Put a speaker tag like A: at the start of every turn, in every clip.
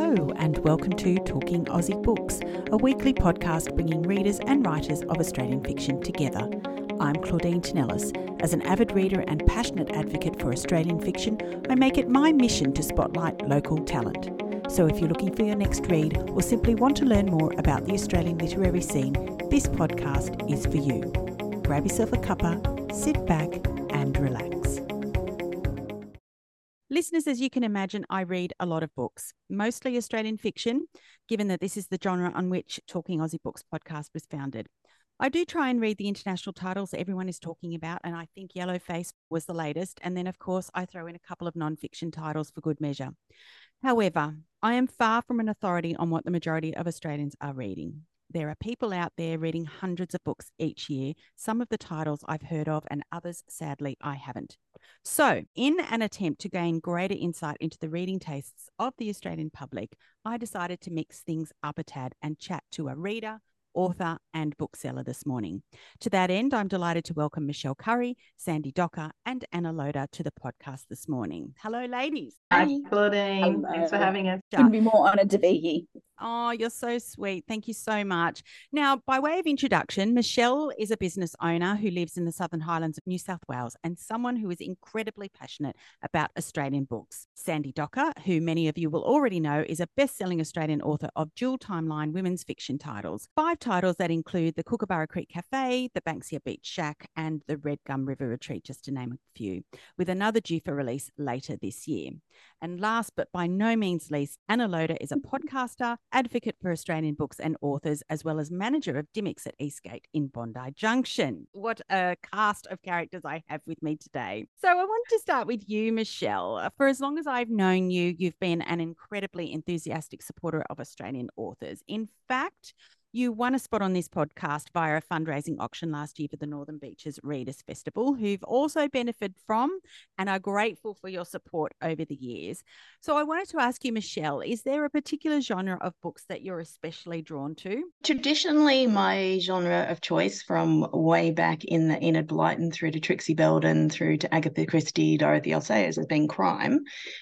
A: Hello and welcome to Talking Aussie Books, a weekly podcast bringing readers and writers of Australian fiction together. I'm Claudine Tinellis. As an avid reader and passionate advocate for Australian fiction, I make it my mission to spotlight local talent. So if you're looking for your next read or simply want to learn more about the Australian literary scene, this podcast is for you. Grab yourself a cuppa, sit back and relax. Listeners, as you can imagine, I read a lot of books, mostly Australian fiction, given that this is the genre on which Talking Aussie Books podcast was founded. I do try and read the international titles everyone is talking about, and I think Yellowface was the latest. And then, of course, I throw in a couple of non-fiction titles for good measure. However, I am far from an authority on what the majority of Australians are reading. There are people out there reading hundreds of books each year, some of the titles I've heard of and others, sadly, I haven't. So, in an attempt to gain greater insight into the reading tastes of the Australian public, I decided to mix things up a tad and chat to a reader, author and bookseller this morning. To that end, I'm delighted to welcome Michelle Curry, Sandy Docker and Anna Loder to the podcast this morning. Hello, ladies.
B: Hi, Claudine.
C: Hello.
B: Thanks for having us.
C: Couldn't be more honoured to be here.
A: Oh, you're so sweet. Thank you so much. Now, by way of introduction, Michelle is a business owner who lives in the Southern Highlands of New South Wales and someone who is incredibly passionate about Australian books. Sandy Docker, who many of you will already know, is a best-selling Australian author of dual timeline women's fiction titles. 5 titles that include the Kookaburra Creek Cafe, the Banksia Beach Shack, and the Red Gum River Retreat, just to name a few, with another due for release later this year. And last but by no means least, Anna Loder is a podcaster, advocate for Australian books and authors, as well as manager of Dimmicks at Eastgate in Bondi Junction. What a cast of characters I have with me today. So I wanted to start with you, Michelle. For as long as I've known you, you've been an incredibly enthusiastic supporter of Australian authors. In fact, you won a spot on this podcast via a fundraising auction last year for the Northern Beaches Readers Festival, who've also benefited from and are grateful for your support over the years. So I wanted to ask you, Michelle, is there a particular genre of books that you're especially drawn to?
C: Traditionally, my genre of choice from way back in the Enid Blyton through to Trixie Belden through to Agatha Christie, Dorothy L. Sayers has been crime.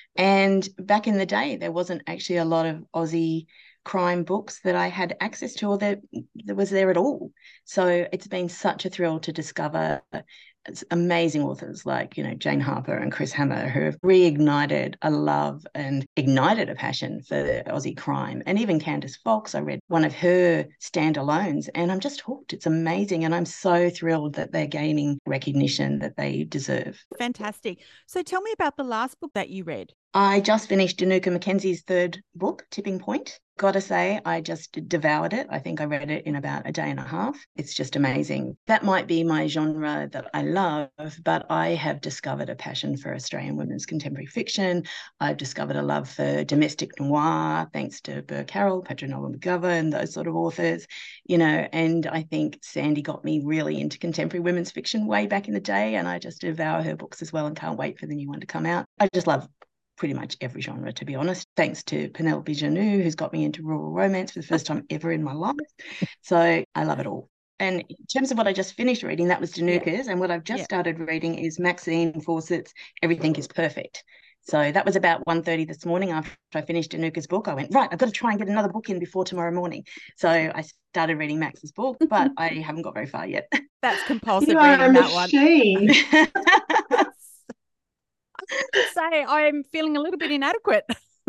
C: And back in the day, there wasn't actually a lot of Aussie crime books that I had access to or that was there at all. So it's been such a thrill to discover amazing authors like, Jane Harper and Chris Hammer, who have reignited a love and ignited a passion for the Aussie crime. And even Candice Fox, I read one of her standalones and I'm just hooked. It's amazing. And I'm so thrilled that they're gaining recognition that they deserve.
A: Fantastic. So tell me about the last book that you read.
C: I just finished Danuka Mackenzie's 3rd book, Tipping Point. Gotta say, I just devoured it. I think I read it in about a day and a half. It's just amazing. That might be my genre that I love, but I have discovered a passion for Australian women's contemporary fiction. I've discovered a love for domestic noir, thanks to Burke Harrell, Petronella McGovern, those sort of authors, and I think Sandy got me really into contemporary women's fiction way back in the day, and I just devour her books as well and can't wait for the new one to come out. I just love pretty much every genre, to be honest, thanks to Penelope Janu, who's got me into rural romance for the first time ever in my life. So I love it all. And in terms of what I just finished reading, that was Danuka's, and what I've just started reading is Maxine Fawcett's Everything is Perfect. So that was about 1:30 this morning after I finished Danuka's book. I went, right, I've got to try and get another book in before tomorrow morning. So I started reading Max's book, but I haven't got very far yet.
A: That's compulsive
B: You are
A: reading, that
B: one.
A: To say I'm feeling a little bit inadequate.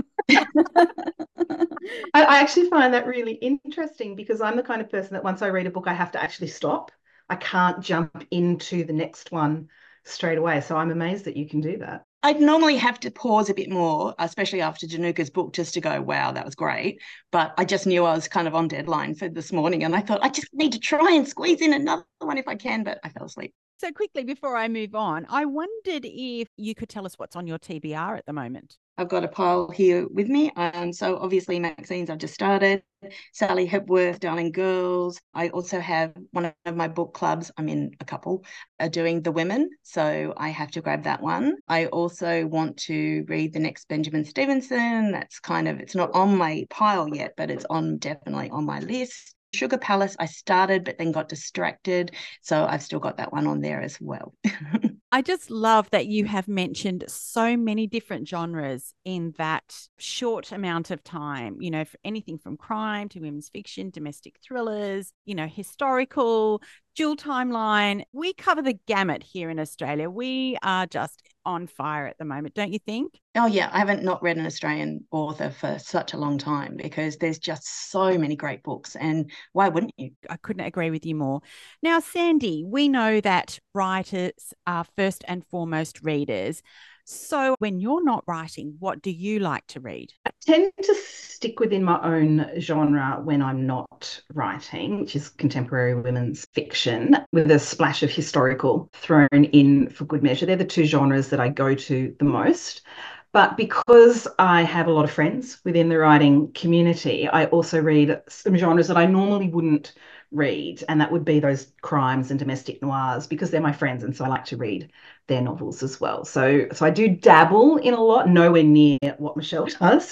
B: I actually find that really interesting because I'm the kind of person that once I read a book, I have to actually stop. I can't jump into the next one straight away. So I'm amazed that you can do that.
C: I'd normally have to pause a bit more, especially after Danuka's book, just to go, wow, that was great. But I just knew I was kind of on deadline for this morning. And I thought, I just need to try and squeeze in another one if I can, but I fell asleep.
A: So quickly, before I move on, I wondered if you could tell us what's on your TBR at the moment.
C: I've got a pile here with me. So obviously Maxine's I've just started. Sally Hepworth, Darling Girls. I also have one of my book clubs, I'm in a couple, are doing The Women. So I have to grab that one. I also want to read the next Benjamin Stevenson. That's it's not on my pile yet, but it's definitely on my list. Sugar Palace, I started but then got distracted. So I've still got that one on there as well.
A: I just love that you have mentioned so many different genres in that short amount of time, you know, for anything from crime to women's fiction, domestic thrillers, you know, historical, dual timeline. We cover the gamut here in Australia. We are just on fire at the moment, don't you think?
C: Oh, yeah. I haven't not read an Australian author for such a long time because there's just so many great books. And why wouldn't you?
A: I couldn't agree with you more. Now, Sandy, we know that writers are first and foremost readers. So when you're not writing, what do you like to read?
B: I tend to stick within my own genre when I'm not writing, which is contemporary women's fiction, with a splash of historical thrown in for good measure. They're the two genres that I go to the most. But because I have a lot of friends within the writing community, I also read some genres that I normally wouldn't read, and that would be those crimes and domestic noirs because they're my friends, and so I like to read their novels as well. So I do dabble in a lot, nowhere near what Michelle does.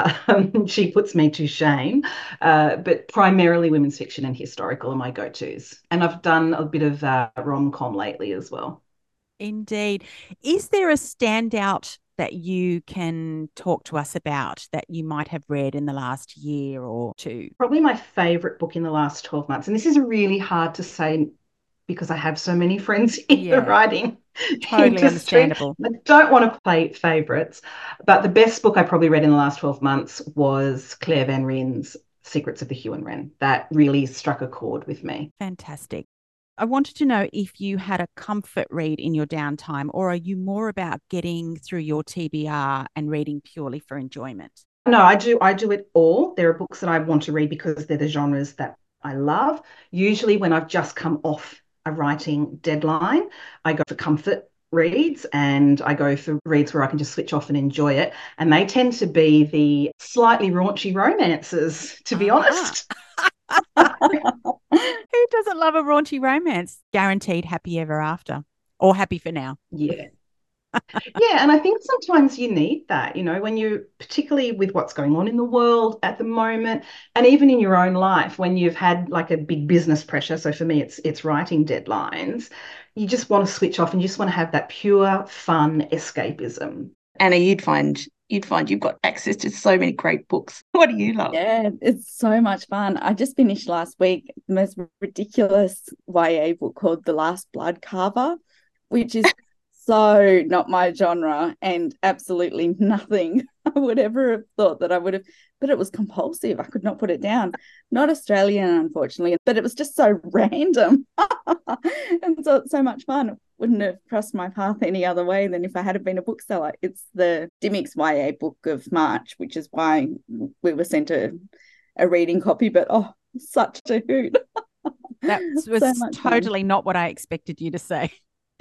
B: She puts me to shame, but primarily women's fiction and historical are my go-tos. And I've done a bit of rom-com lately as well.
A: Indeed. Is there a standout that you can talk to us about that you might have read in the last year or two?
B: Probably my favourite book in the last 12 months. And this is really hard to say because I have so many friends in the writing
A: totally
B: industry.
A: Understandable.
B: I don't want to play favourites, but the best book I probably read in the last 12 months was Claire Van Ryn's Secrets of the Hugh and Wren. That really struck a chord with me.
A: Fantastic. I wanted to know if you had a comfort read in your downtime, or are you more about getting through your TBR and reading purely for enjoyment?
B: No, I do it all. There are books that I want to read because they're the genres that I love. Usually when I've just come off a writing deadline, I go for comfort reads and I go for reads where I can just switch off and enjoy it. And they tend to be the slightly raunchy romances, to be honest.
A: Who doesn't love a raunchy romance? Guaranteed happy ever after, or happy for now.
B: Yeah. Yeah, and I think sometimes you need that, you know, when you, particularly with what's going on in the world at the moment, and even in your own life, when you've had like a big business pressure. So for me, it's writing deadlines. You just want to switch off and you just want to have that pure fun escapism.
C: Anna, you'd find you've got access to so many great books. What do you love?
D: Yeah, it's so much fun. I just finished last week the most ridiculous YA book called The Last Blood Carver, which is so not my genre and absolutely nothing I would ever have thought that I would have, but it was compulsive. I could not put it down. Not Australian, unfortunately, but it was just so random. And so it's so much fun. Wouldn't have crossed my path any other way than if I had been a bookseller. It's the Dymocks YA book of March, which is why we were sent a reading copy, but such a hoot.
A: That was so totally not what I expected you to say.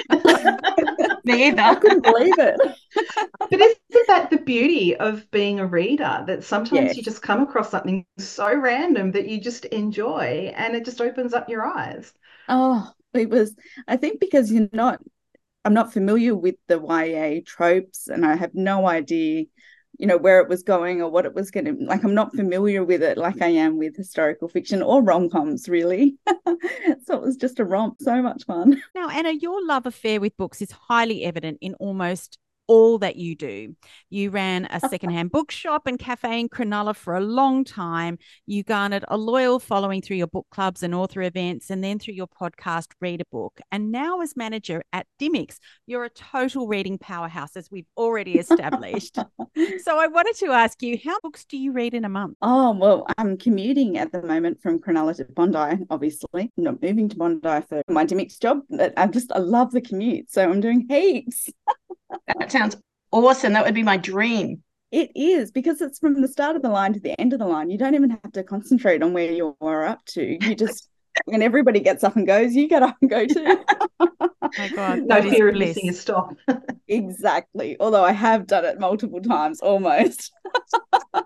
C: Me either.
D: I couldn't believe it.
B: But isn't that the beauty of being a reader, that sometimes you just come across something so random that you just enjoy and it just opens up your eyes?
D: Oh, it was, I think because I'm not familiar with the YA tropes and I have no idea, where it was going or what it was going to, like, I'm not familiar with it like I am with historical fiction or rom-coms, really. So it was just a romp, so much fun.
A: Now, Anna, your love affair with books is highly evident in almost all that you do. You ran a secondhand bookshop and cafe in Cronulla for a long time. You garnered a loyal following through your book clubs and author events, and then through your podcast, Read a Book. And now as manager at Dymocks, you're a total reading powerhouse, as we've already established. So I wanted to ask you, how books do you read in a month?
D: Oh, well, I'm commuting at the moment from Cronulla to Bondi, obviously. I'm not moving to Bondi for my Dymocks job, but I love the commute. So I'm doing heaps.
C: That sounds awesome. That would be my dream.
D: It is, because it's from the start of the line to the end of the line. You don't even have to concentrate on where you're up to. You just, when everybody gets up and goes, you get up and go too.
A: Oh my God,
B: no fear of missing a stop.
D: Exactly. Although I have done it multiple times, almost.
A: I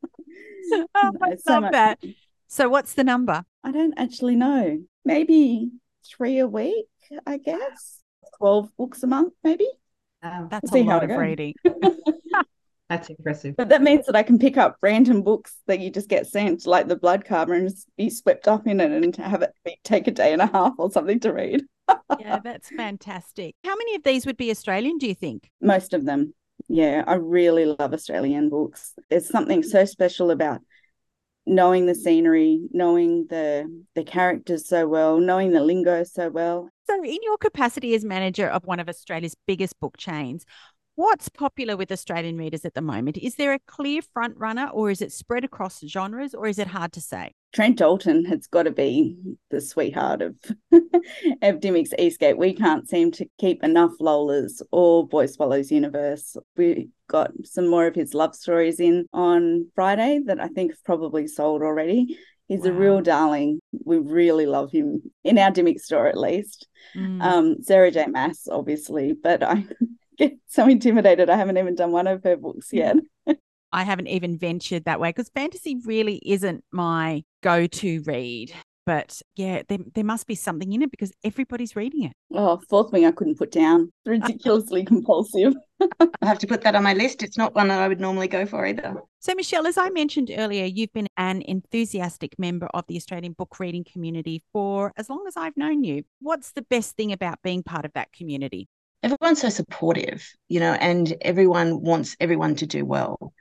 A: love that. So what's the number?
D: I don't actually know. Maybe 3 a week, I guess. 12 books a month, maybe.
A: That's a lot of reading.
B: That's impressive.
D: But that means that I can pick up random books that you just get sent, like the Blood Carver, and just be swept up in it and have it take a day and a half or something to read.
A: Yeah, that's fantastic. How many of these would be Australian, do you think?
D: Most of them. Yeah, I really love Australian books. There's something so special about knowing the scenery, knowing the characters so well, knowing the lingo so well.
A: So in your capacity as manager of one of Australia's biggest book chains, what's popular with Australian readers at the moment? Is there a clear front runner, or is it spread across genres, or is it hard to say?
D: Trent Dalton has got to be the sweetheart of Dymocks Eastgate. We can't seem to keep enough Lolas or Boy Swallows Universe. We got some more of his love stories in on Friday that I think have probably sold already. He's a real darling. We really love him in our Dymocks store, at least. Sarah J. Maas, obviously, but I get so intimidated. I haven't even done one of her books yet.
A: I haven't even ventured that way because fantasy really isn't my go-to read. But yeah, there must be something in it because everybody's reading it.
D: Oh, Fourth Wing I couldn't put down. Ridiculously compulsive.
C: I have to put that on my list. It's not one that I would normally go for either.
A: So, Michelle, as I mentioned earlier, you've been an enthusiastic member of the Australian book reading community for as long as I've known you. What's the best thing about being part of that community?
C: Everyone's so supportive, and everyone wants everyone to do well.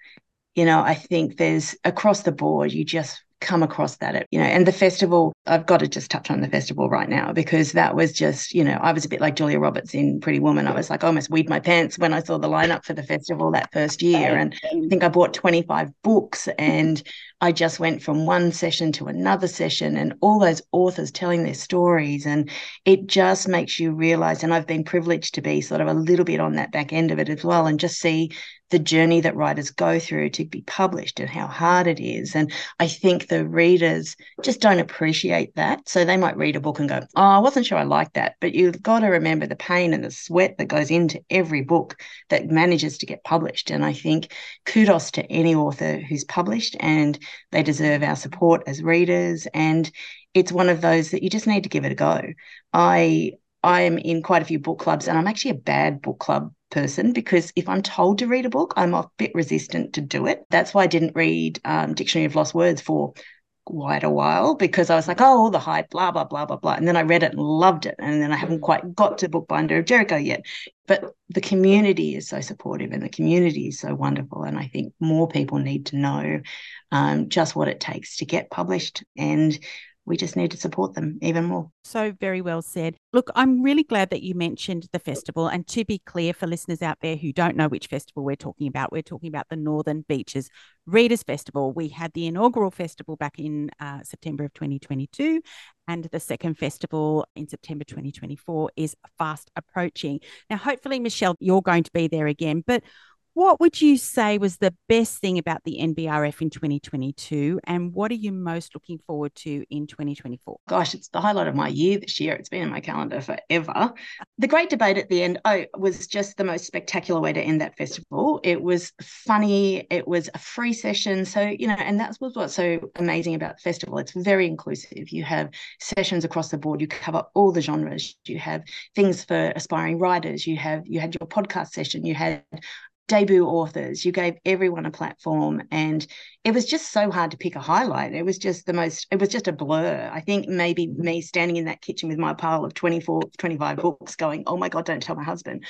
C: I think there's across the board, you just come across that, and the festival, I've got to just touch on the festival right now because that was just, I was a bit like Julia Roberts in Pretty Woman. I was like, I almost weed my pants when I saw the lineup for the festival that first year. And I think I bought 25 books and I just went from one session to another session and all those authors telling their stories. And it just makes you realize, and I've been privileged to be sort of a little bit on that back end of it as well, and just see the journey that writers go through to be published and how hard it is. And I think the readers just don't appreciate that. So they might read a book and go, oh, I wasn't sure I liked that. But you've got to remember the pain and the sweat that goes into every book that manages to get published. And I think kudos to any author who's published, and they deserve our support as readers. And it's one of those that you just need to give it a go. I am in quite a few book clubs, and I'm actually a bad book club person because if I'm told to read a book, I'm a bit resistant to do it. That's why I didn't read Dictionary of Lost Words for quite a while, because I was like, oh, all the hype, blah, blah, blah, blah, blah. And then I read it and loved it. And then I haven't quite got to Bookbinder of Jericho yet. But the community is so supportive and the community is so wonderful. And I think more people need to know just what it takes to get published, and we just need to support them even more.
A: So very well said. Look, I'm really glad that you mentioned the festival. And to be clear for listeners out there who don't know which festival we're talking about the Northern Beaches Readers Festival. We had the inaugural festival back in September of 2022, and the second festival in September 2024 is fast approaching. Now, hopefully, Michelle, you're going to be there again, but what would you say was the best thing about the NBRF in 2022, and what are you most looking forward to in 2024?
C: Gosh, it's the highlight of my year this year. It's been in my calendar forever. The great debate at the end was just the most spectacular way to end that festival. It was funny. It was a free session. So, and that was what's so amazing about the festival. It's very inclusive. You have sessions across the board. You cover all the genres. You have things for aspiring writers. You had your podcast session. You had debut authors. You gave everyone a platform, and it was just so hard to pick a highlight. It was just a blur. I think maybe me standing in that kitchen with my pile of 25 books going, oh my God, don't tell my husband.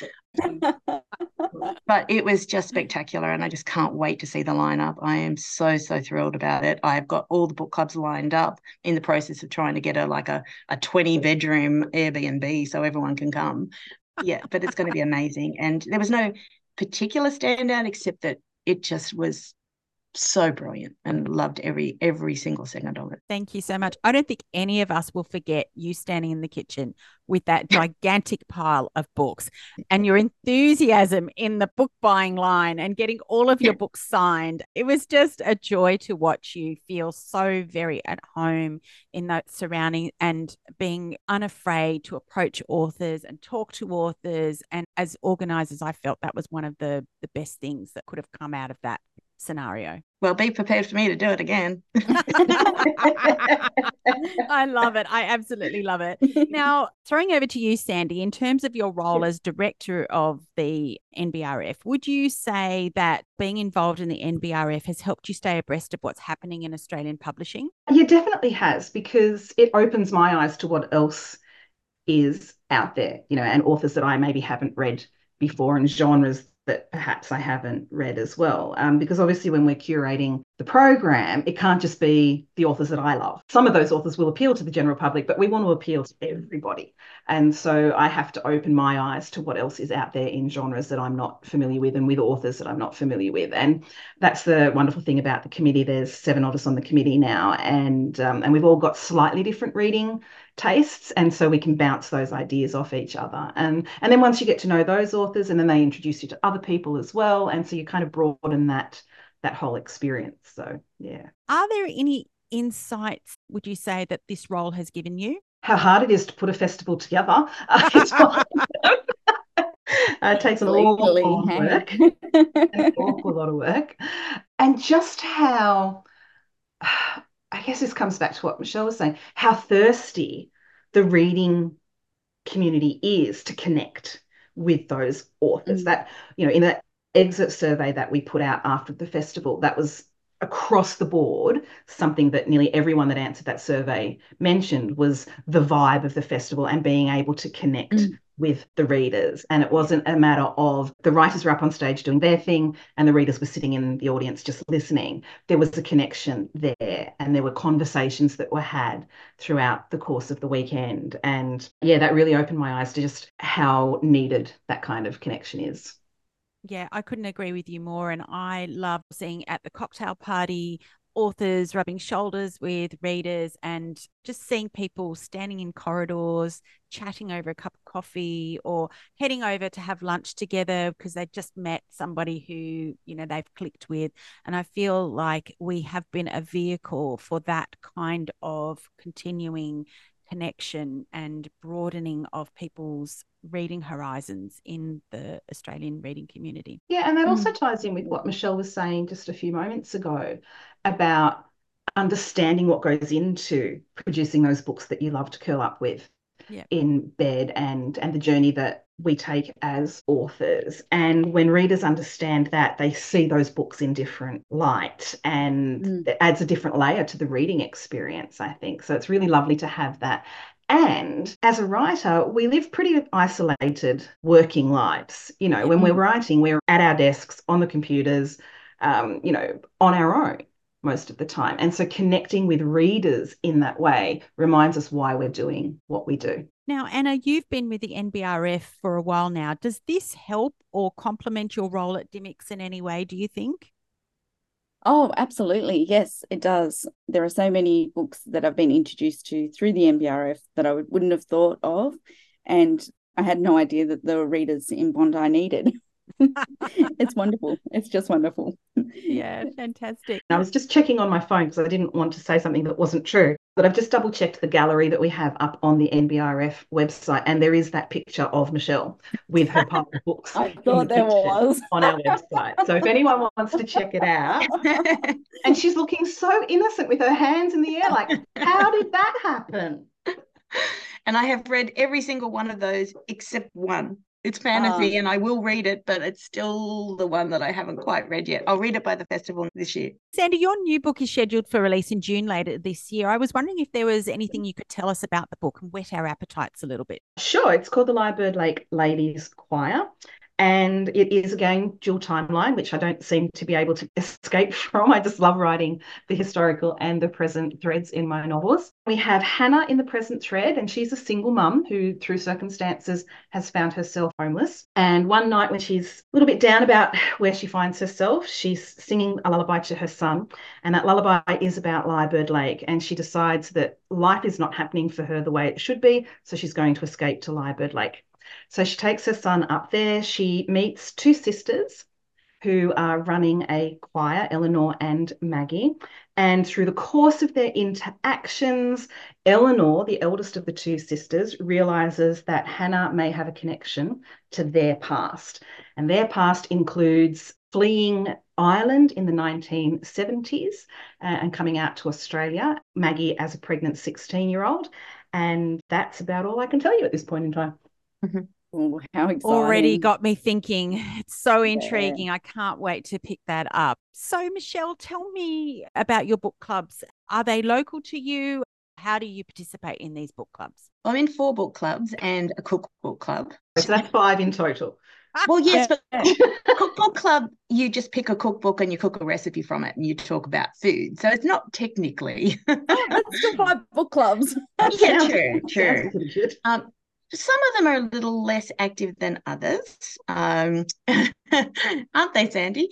C: But it was just spectacular, and I just can't wait to see the lineup. I am so thrilled about it. I've got all the book clubs lined up, in the process of trying to get a 20-bedroom Airbnb so everyone can come. Yeah, but it's going to be amazing. And there was no particular standout except that it just was so brilliant, and loved every single second of it.
A: Thank you so much. I don't think any of us will forget you standing in the kitchen with that gigantic pile of books and your enthusiasm in the book buying line and getting all of your books signed. It was just a joy to watch you feel so very at home in that surrounding and being unafraid to approach authors and talk to authors. And as organisers, I felt that was one of the best things that could have come out of that scenario.
C: Well, be prepared for me to do it again.
A: I love it. I absolutely love it. Now, throwing over to you, Sandy, in terms of your role as director of the NBRF, would you say that being involved in the NBRF has helped you stay abreast of what's happening in Australian publishing?
B: Yeah, definitely has, because it opens my eyes to what else is out there, and authors that I maybe haven't read before and genres that perhaps I haven't read as well. Because obviously when we're curating the program, it can't just be the authors that I love. Some of those authors will appeal to the general public, but we want to appeal to everybody. And so I have to open my eyes to what else is out there in genres that I'm not familiar with and with authors that I'm not familiar with. And that's the wonderful thing about the committee. There's 7 of us on the committee now, and we've all got slightly different reading tastes, and so we can bounce those ideas off each other, and then once you get to know those authors, and then they introduce you to other people as well, and so you kind of broaden that whole experience. So yeah.
A: Are there any insights, would you say, that this role has given you?
B: How hard it is to put a festival together. It takes an awful lot of work. An awful lot of work. And just how, I guess this comes back to what Michelle was saying, how thirsty the reading community is to connect with those authors. That, in that exit survey that we put out after the festival, that was across the board something that nearly everyone that answered that survey mentioned, was the vibe of the festival and being able to connect with the readers. And it wasn't a matter of the writers were up on stage doing their thing and the readers were sitting in the audience just listening. There was a connection there, and there were conversations that were had throughout the course of the weekend. And yeah, that really opened my eyes to just how needed that kind of connection is.
A: Yeah, I couldn't agree with you more. And I love seeing at the cocktail party authors rubbing shoulders with readers, and just seeing people standing in corridors, chatting over a cup of coffee, or heading over to have lunch together because they just met somebody who, they've clicked with. And I feel like we have been a vehicle for that kind of continuing connection and broadening of people's reading horizons in the Australian reading community.
B: Yeah, and that also ties in with what Michelle was saying just a few moments ago about understanding what goes into producing those books that you love to curl up with in bed, and the journey that we take as authors. And when readers understand that, they see those books in different light, and it adds a different layer to the reading experience, I think. So it's really lovely to have that. And as a writer, we live pretty isolated working lives. When we're writing, we're at our desks, on the computers, on our own most of the time. And so connecting with readers in that way reminds us why we're doing what we do.
A: Now, Anna, you've been with the NBRF for a while now. Does this help or complement your role at Dymocks in any way, do you think?
D: Oh, absolutely. Yes, it does. There are so many books that I've been introduced to through the NBRF that I wouldn't have thought of. And I had no idea that there were readers in Bondi needed. It's wonderful. It's just wonderful.
A: Yeah, fantastic.
B: I was just checking on my phone because I didn't want to say something that wasn't true, but I've just double checked the gallery that we have up on the NBRF website, and there is that picture of Michelle with her pile of books.
D: I thought there was
B: on our website. So if anyone wants to check it out, and she's looking so innocent with her hands in the air, like, how did that happen?
C: And I have read every single one of those except one. It's fantasy, and I will read it, but it's still the one that I haven't quite read yet. I'll read it by the festival this year.
A: Sandy, your new book is scheduled for release in June later this year. I was wondering if there was anything you could tell us about the book and whet our appetites a little bit.
B: Sure. It's called The Lyrebird Lake Ladies Choir. And it is, again, dual timeline, which I don't seem to be able to escape from. I just love writing the historical and the present threads in my novels. We have Hannah in the present thread, and she's a single mum who, through circumstances, has found herself homeless. And one night when she's a little bit down about where she finds herself, she's singing a lullaby to her son. And that lullaby is about Lyrebird Lake. And she decides that life is not happening for her the way it should be, so she's going to escape to Lyrebird Lake. So she takes her son up there. She meets 2 sisters who are running a choir, Eleanor and Maggie. And through the course of their interactions, Eleanor, the eldest of the 2 sisters, realizes that Hannah may have a connection to their past. And their past includes fleeing Ireland in the 1970s and coming out to Australia, Maggie as a pregnant 16-year-old. And that's about all I can tell you at this point in time.
D: Mm-hmm. Oh, how exciting.
A: Already got me thinking. It's so intriguing. Yeah. I can't wait to pick that up. So, Michelle, tell me about your book clubs. Are they local to you? How do you participate in these book clubs?
C: I'm in 4 book clubs and a cookbook club.
B: So that's 5 in total.
C: Well, yes, but cookbook club, you just pick a cookbook and you cook a recipe from it and you talk about food. So it's not technically.
D: That's still 5 book clubs.
C: Yeah, true. Some of them are a little less active than others. Aren't they, Sandy?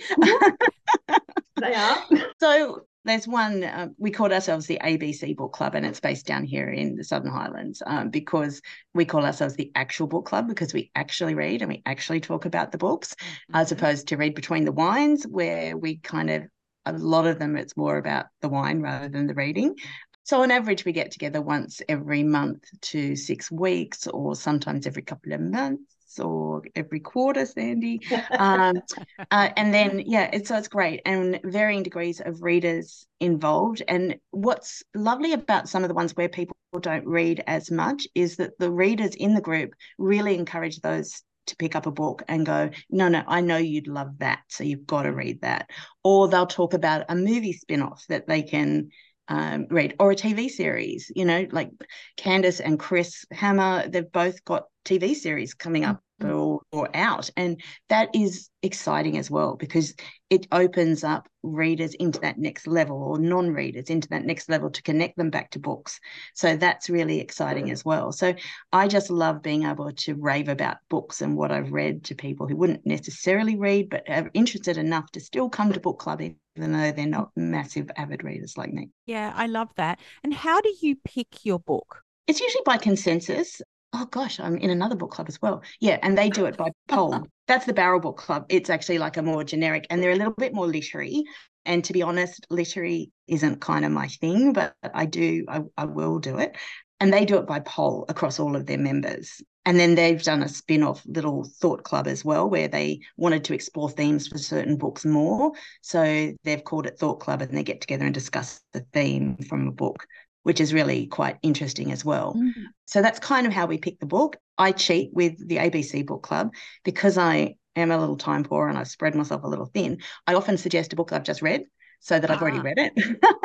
B: They are.
C: So there's one, we called ourselves the ABC Book Club, and it's based down here in the Southern Highlands because we call ourselves the actual book club because we actually read and we actually talk about the books as opposed to read between the wines where we kind of, a lot of them, it's more about the wine rather than the reading. So on average, we get together once every month to 6 weeks, or sometimes every couple of months, or every quarter, Sandy. And then, it's great, and varying degrees of readers involved. And what's lovely about some of the ones where people don't read as much is that the readers in the group really encourage those to pick up a book and go, no, I know you'd love that, so you've got to read that. Or they'll talk about a movie spin-off that they can read, or a TV series, like Candace and Chris Hammer, they've both got TV series coming up or out, and that is exciting as well because it opens up readers into that next level, or non-readers into that next level, to connect them back to books. So that's really exciting as well. So I just love being able to rave about books and what I've read to people who wouldn't necessarily read but are interested enough to still come to book club even though they're not massive avid readers like me.
A: Yeah, I love that. And how do you pick your book?
C: It's usually by consensus. Oh, gosh, I'm in another book club as well. Yeah, and they do it by poll. That's the Barrel Book Club. It's actually like a more generic, and they're a little bit more literary. And to be honest, literary isn't kind of my thing, but I will do it. And they do it by poll across all of their members. And then they've done a spin-off little thought club as well, where they wanted to explore themes for certain books more. So they've called it Thought Club, and they get together and discuss the theme from a book, which is really quite interesting as well. Mm-hmm. So that's kind of how we pick the book. I cheat with the ABC Book Club because I am a little time poor and I've spread myself a little thin. I often suggest a book I've just read so that I've already read it.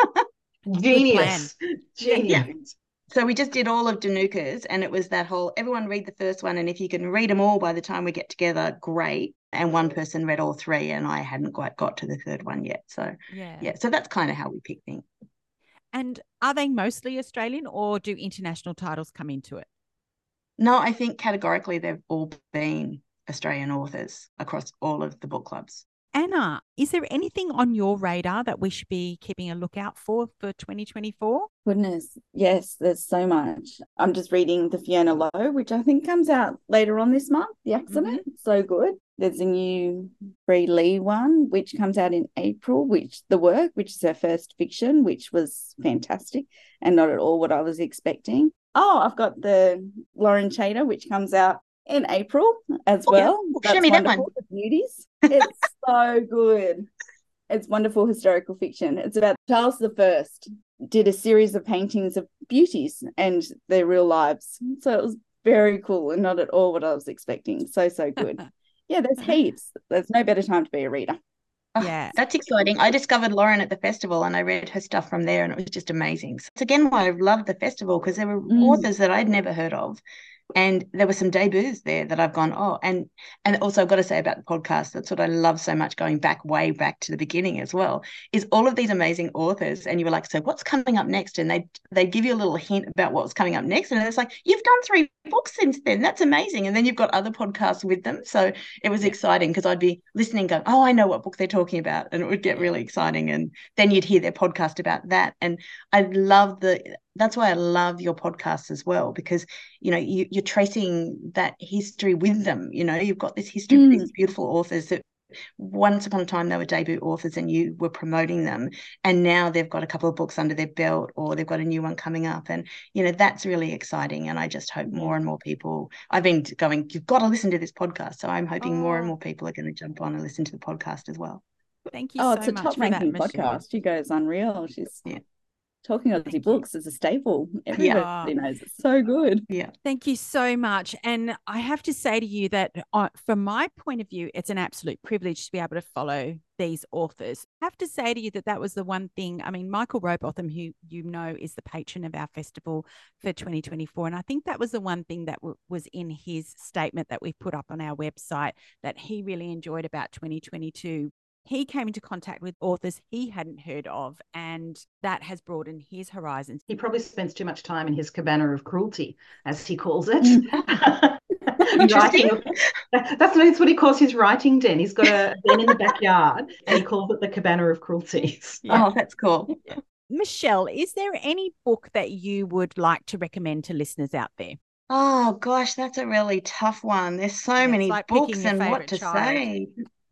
B: Genius.
C: Yeah. So we just did all of Danuka's, and it was that whole, everyone read the first one, and if you can read them all by the time we get together, great. And one person read all 3, and I hadn't quite got to the 3rd one yet. So so that's kind of how we pick things.
A: And are they mostly Australian, or do international titles come into it?
C: No, I think categorically they've all been Australian authors across all of the book clubs.
A: Anna, is there anything on your radar that we should be keeping a lookout for 2024?
D: Goodness, yes, there's so much. I'm just reading the Fiona Lowe, which I think comes out later on this month, The Accident. Mm-hmm. So good. There's a new Bree Lee one, which comes out in April, which is her first fiction, which was fantastic and not at all what I was expecting. Oh, I've got the Lauren Chater, which comes out in April as well.
C: Show me that one.
D: The Beauties. It's so good. It's wonderful historical fiction. It's about Charles I did a series of paintings of beauties and their real lives. So it was very cool and not at all what I was expecting. So good. Yeah, there's heaps. There's no better time to be a reader.
C: Yeah, that's exciting. I discovered Lauren at the festival and I read her stuff from there, and it was just amazing. So it's again why I loved the festival, because there were authors that I'd never heard of. And there were some debuts there that I've gone, and also I've got to say about the podcast, that's what I love so much, going back, way back to the beginning as well, is all of these amazing authors. And you were like, so what's coming up next? And they give you a little hint about what's coming up next. And it's like, you've done 3 books since then. That's amazing. And then you've got other podcasts with them. So it was exciting because I'd be listening going, oh, I know what book they're talking about. And it would get really exciting. And then you'd hear their podcast about that. And I love that's why I love your podcast as well, because, you're tracing that history with them. You've got this history of these beautiful authors that once upon a time they were debut authors and you were promoting them, and now they've got a couple of books under their belt, or they've got a new one coming up, and that's really exciting. And I just hope more and more people, I've been going, you've got to listen to this podcast, so I'm hoping more and more people are going to jump on and listen to the podcast as well.
A: Thank you so much.
D: It's a top-ranking podcast. You guys unreal. She's talking Aussie books is a staple. Everybody knows it's so good.
C: Yeah.
A: Thank you so much. And I have to say to you that from my point of view, it's an absolute privilege to be able to follow these authors. I have to say to you that was the one thing. I mean, Michael Robotham, who is the patron of our festival for 2024. And I think that was the one thing that was in his statement that we put up on our website that he really enjoyed about 2022. He came into contact with authors he hadn't heard of, and that has broadened his horizons.
B: He probably spends too much time in his cabana of cruelty, as he calls it. Writing. That's what he calls his writing den. He's got a den in the backyard, and he calls it the cabana of cruelties.
C: Yeah. Oh, that's cool.
A: Yeah. Michelle, is there any book that you would like to recommend to listeners out there?
C: Oh, gosh, that's a really tough one. There's so many books and what to say.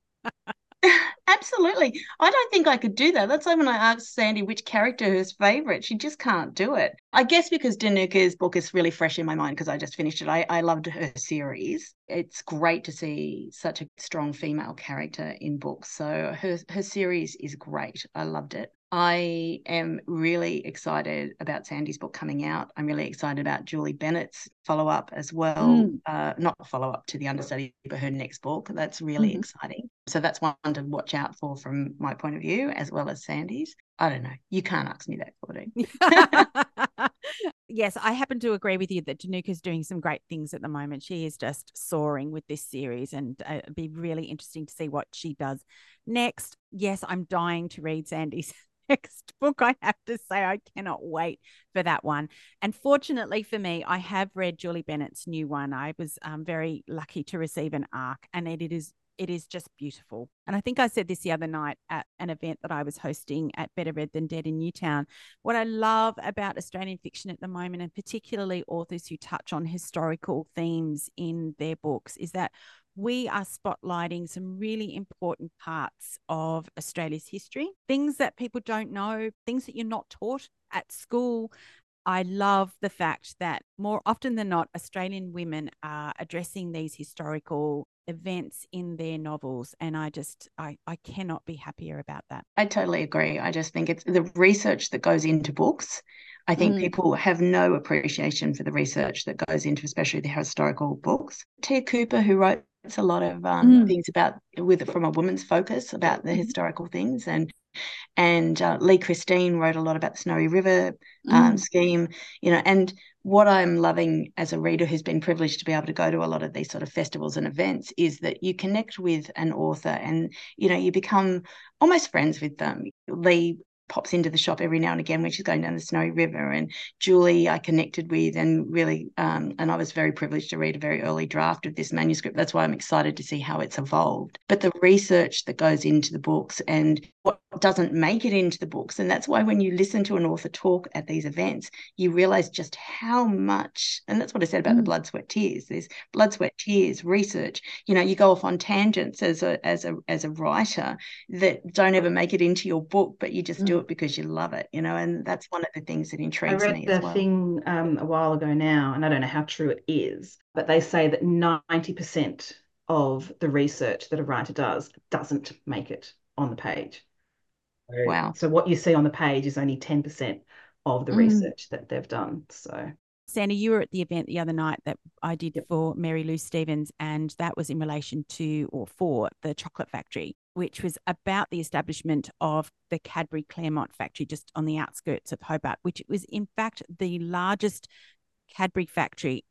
C: Absolutely. I don't think I could do that. That's like when I asked Sandy which character is favourite. She just can't do it. I guess because Danuka's book is really fresh in my mind because I just finished it. I loved her series. It's great to see such a strong female character in books. So her series is great. I loved it. I am really excited about Sandy's book coming out. I'm really excited about Julie Bennett's follow-up as well. Not follow-up to The Understudy, but her next book. That's really exciting. So that's one to watch out for from my point of view, as well as Sandy's. I don't know. You can't ask me that, Claudine.
A: Yes, I happen to agree with you that Danuka's doing some great things at the moment. She is just soaring with this series, and it'd be really interesting to see what she does next. Yes, I'm dying to read Sandy's next book. I have to say, I cannot wait for that one. And fortunately for me, I have read Julie Bennett's new one. I was very lucky to receive an ARC, and it is just beautiful. And I think I said this the other night at an event that I was hosting at Better Read Than Dead in Newtown. What I love about Australian fiction at the moment, and particularly authors who touch on historical themes in their books, is that we are spotlighting some really important parts of Australia's history, things that people don't know, things that you're not taught at school. I love the fact that more often than not, Australian women are addressing these historical events in their novels, and I cannot be happier about that.
C: I totally agree. I just think it's the research that goes into books. I think people have no appreciation for the research that goes into especially the historical books. Tia Cooper, who wrote a lot of things from a woman's focus about the historical things, and Lee Christine wrote a lot about the Snowy River scheme, and what I'm loving as a reader who's been privileged to be able to go to a lot of these sort of festivals and events is that you connect with an author and, you become almost friends with them. Lee pops into the shop every now and again when she's going down the Snowy River, and Julie I connected with, and really and I was very privileged to read a very early draft of this manuscript. That's why I'm excited to see how it's evolved. But the research that goes into the books and what doesn't make it into the books, and that's why when you listen to an author talk at these events, you realize just how much, and that's what I said about the blood, sweat, tears. There's blood, sweat, tears, research. You go off on tangents as a writer that don't ever make it into your book, but you just do it because you love it, and that's one of the things that intrigues me as well.
B: I read the thing a while ago now, and I don't know how true it is, but they say that 90% of the research that a writer doesn't make it on the page.
C: Wow.
B: So what you see on the page is only 10% of the research that they've done. So
A: Sandy, you were at the event the other night that I did for Mary Lou Stevens, and that was in relation to or for the chocolate factory, which was about the establishment of the Cadbury Claremont factory just on the outskirts of Hobart, which was in fact the largest Cadbury factory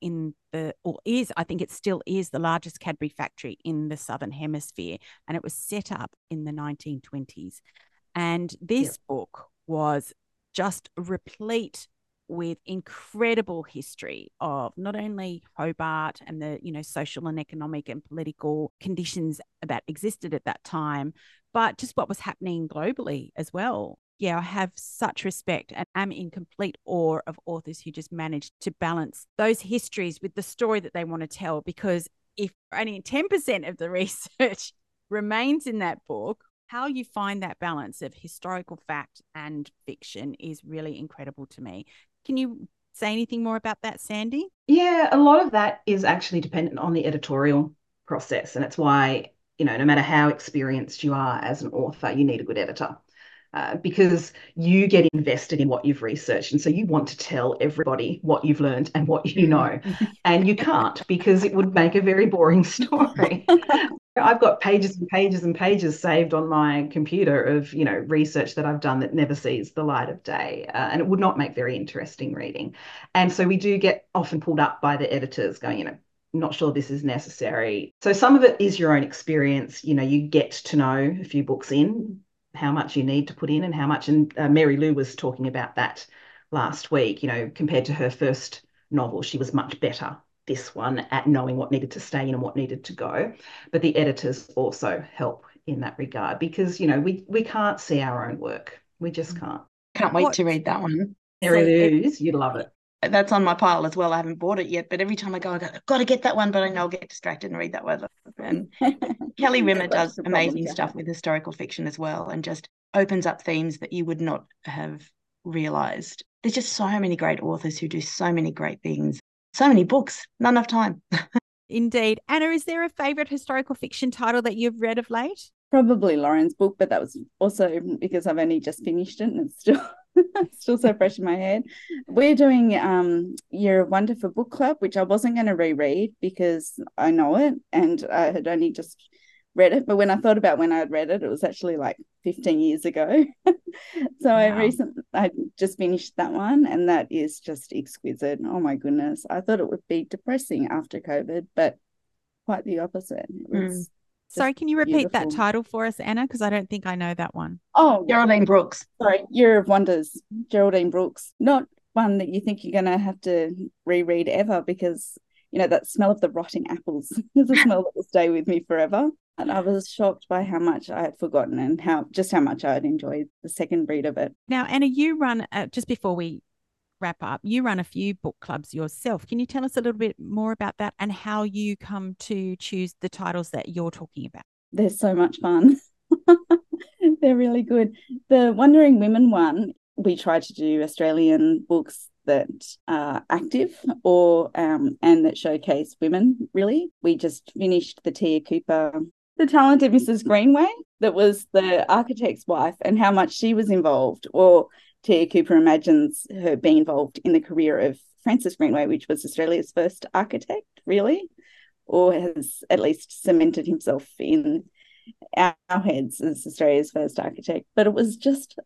A: I think it still is the largest Cadbury factory in the Southern Hemisphere. And it was set up in the 1920s. And this book was just replete with incredible history of not only Hobart and the, social and economic and political conditions that existed at that time, but just what was happening globally as well. Yeah, I have such respect and am in complete awe of authors who just manage to balance those histories with the story that they want to tell, because if only 10% of the research remains in that book. How you find that balance of historical fact and fiction is really incredible to me. Can you say anything more about that, Sandy?
B: Yeah, a lot of that is actually dependent on the editorial process. And it's why, no matter how experienced you are as an author, you need a good editor. Because you get invested in what you've researched. And so you want to tell everybody what you've learned and what you know. And you can't, because it would make a very boring story. I've got pages and pages and pages saved on my computer of, research that I've done that never sees the light of day. And it would not make very interesting reading. And so we do get often pulled up by the editors going, not sure this is necessary. So some of it is your own experience. You get to know a few books in how much you need to put in and how much. And Mary Lou was talking about that last week, compared to her first novel, she was much better, this one, at knowing what needed to stay in and what needed to go. But the editors also help in that regard because, we can't see our own work. We just can't.
C: Can't wait to read that one.
B: Mary Lou's, you'd love it.
C: That's on my pile as well. I haven't bought it yet, but every time I go, I've got to get that one, but I know I'll get distracted and read that one. And Kelly Rimmer does amazing stuff with historical fiction as well, and just opens up themes that you would not have realised. There's just so many great authors who do so many great things. So many books, not enough time.
A: Indeed. Anna, is there a favourite historical fiction title that you've read of late?
D: Probably Lauren's book, but that was also because I've only just finished it and it's still so fresh in my head. We're doing Year of Wonder for book club, which I wasn't going to reread because I know it and I had only just read it. But when I thought about when I'd read it, it was actually like 15 years ago. So wow. I just finished that one, and that is just exquisite. Oh my goodness. I thought it would be depressing after COVID, but quite the opposite. It was
A: Sorry, can you repeat that title for us, Anna? Because I don't think I know that one.
D: Oh,
C: Geraldine Brooks.
D: Sorry, Year of Wonders, Geraldine Brooks. Not one that you think you're going to have to reread ever because, that smell of the rotting apples is a smell that will stay with me forever. And I was shocked by how much I had forgotten and how much I had enjoyed the second read of it.
A: Now, Anna, you run, just before we wrap up, you run a few book clubs yourself. Can you tell us a little bit more about that and how you come to choose the titles that you're talking about?
D: They're so much fun. They're really good. The Wandering Women one, we try to do Australian books that are active or and that showcase women, really. We just finished the Tia Cooper, The Talented Mrs. Greenway, that was the architect's wife and how much she was involved, or Tia Cooper imagines her being involved in the career of Francis Greenway, which was Australia's first architect, really, or has at least cemented himself in our heads as Australia's first architect. But it was just,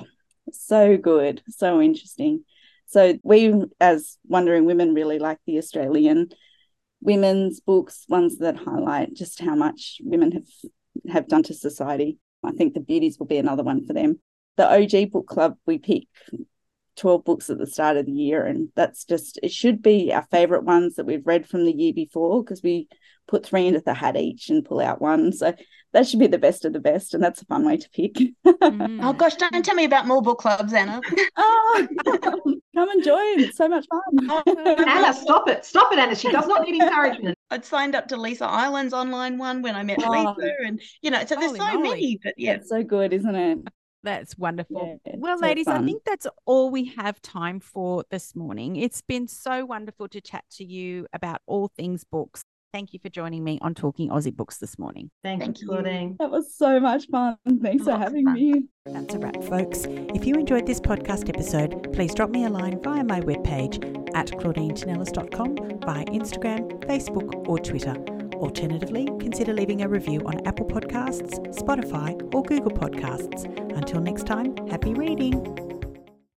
D: so good, so interesting. So we, as Wandering Women, really like the Australian women's books, ones that highlight just how much women have done to society. I think The Beauties will be another one for them. The OG book club, we pick 12 books at the start of the year, and that's just, it should be our favourite ones that we've read from the year before, because we put 3 into the hat each and pull out one. So that should be the best of the best, and that's a fun way to pick.
C: Oh gosh, don't tell me about more book clubs, Anna.
D: Come and join. It's so much fun.
B: Anna, stop it, Anna. She does not need encouragement.
C: I'd signed up to Lisa Island's online one when I met Lisa, and so there's so many. But yeah,
D: it's so good, isn't it?
A: That's wonderful.
D: Yeah,
A: well,
D: so
A: ladies,
D: fun.
A: I think that's all we have time for this morning. It's been so wonderful to chat to you about all things books. Thank you for joining me on Talking Aussie Books this morning.
B: Thank you, Claudine.
D: That was so much fun. Thanks for having me.
A: That's a wrap, folks. If you enjoyed this podcast episode, please drop me a line via my webpage at claudinetinellis.com, via Instagram, Facebook or Twitter. Alternatively, consider leaving a review on Apple Podcasts, Spotify or Google Podcasts. Until next time, happy reading.